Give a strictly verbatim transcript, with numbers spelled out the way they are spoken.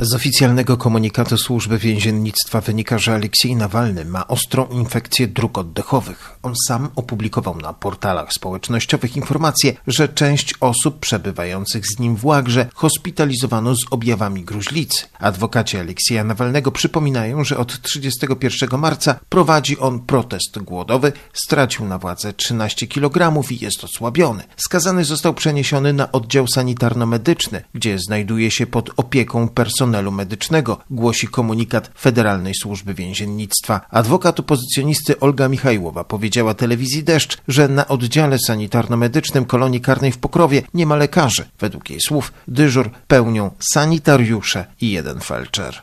Z oficjalnego komunikatu Służby Więziennictwa wynika, że Aleksiej Nawalny ma ostrą infekcję dróg oddechowych. On sam opublikował na portalach społecznościowych informację, że część osób przebywających z nim w łagrze hospitalizowano z objawami gruźlicy. Adwokaci Aleksieja Nawalnego przypominają, że od trzydziestego pierwszego marca prowadzi on protest głodowy, stracił na wadze trzynaście kilogramów i jest osłabiony. Skazany został przeniesiony na oddział sanitarno-medyczny, gdzie znajduje się pod opieką personelu medycznego, głosi komunikat Federalnej Służby Więziennictwa. Adwokat opozycjonisty Olga Michajłowa powiedziała telewizji Deszcz, że na oddziale sanitarno-medycznym kolonii karnej w Pokrowie nie ma lekarzy. Według jej słów dyżur pełnią sanitariusze i jeden felczer.